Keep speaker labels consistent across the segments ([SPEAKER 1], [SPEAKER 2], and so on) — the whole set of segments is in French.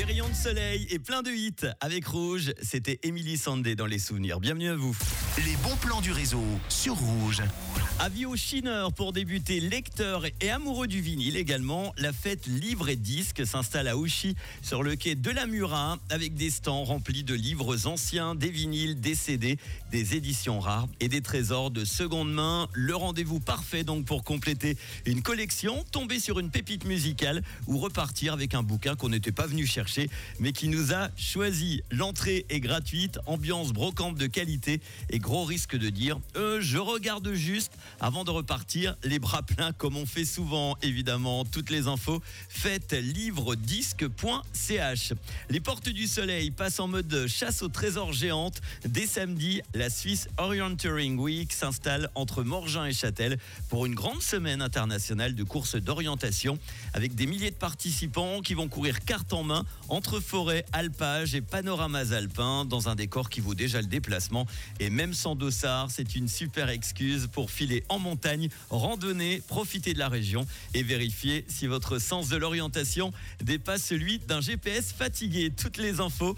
[SPEAKER 1] Des rayons de soleil et plein de hits avec Rouge. C'était Emily Sandé dans les souvenirs. Bienvenue à vous.
[SPEAKER 2] Les bons plans du réseau sur Rouge.
[SPEAKER 1] Avis aux chineurs pour débuter, lecteurs et amoureux du vinyle également. La fête livres et disques s'installe à Ouchy sur le quai de la Murat avec des stands remplis de livres anciens, des vinyles, des CD, des éditions rares et des trésors de seconde main. Le rendez-vous parfait donc pour compléter une collection, tomber sur une pépite musicale ou repartir avec un bouquin qu'on n'était pas venu chercher mais qui nous a choisi. L'entrée est gratuite, ambiance brocante de qualité et gros risque de dire je regarde juste avant de repartir les bras pleins comme on fait souvent. Évidemment, toutes les infos faites livredisque.ch. Les portes du soleil passent en mode chasse aux trésors géante. Dès samedi, la Swiss Orienteering Week s'installe entre Morgin et Châtel pour une grande semaine internationale de courses d'orientation avec des milliers de participants qui vont courir carte en main entre forêts, alpages et panoramas alpins dans un décor qui vaut déjà le déplacement. Et même sans dossard, c'est une super excuse pour filer en montagne, randonner, profiter de la région et vérifier si votre sens de l'orientation dépasse celui d'un GPS fatigué. Toutes les infos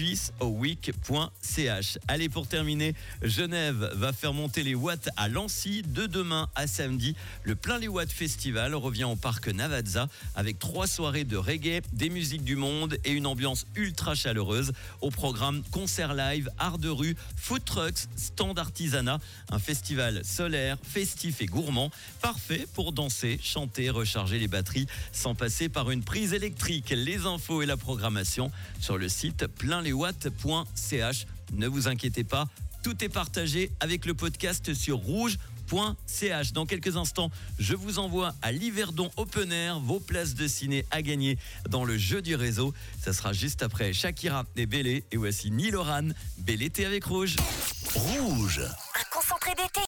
[SPEAKER 1] swissoweek.ch. Allez, pour terminer, Genève va faire monter les watts à Lancy de demain à samedi. Le Plein les Watts Festival revient au parc Navazza avec 3 soirées de reggae, des musiques du monde et une ambiance ultra chaleureuse. Au programme concert live, art de rue, food trucks, stand artisanat, un festival solaire, festif et gourmand, parfait pour danser, chanter, recharger les batteries sans passer par une prise électrique. Les infos et la programmation sur le site pleinleswatts.ch. Ne vous inquiétez pas, tout est partagé avec le podcast sur rouge.ch. Dans quelques instants, je vous envoie à l'Yverdon Open Air, vos places de ciné à gagner dans le jeu du réseau. Ça sera juste après Shakira et Bélé. Et voici Niloran, bel été avec Rouge.
[SPEAKER 2] Rouge.
[SPEAKER 3] Un concentré d'été.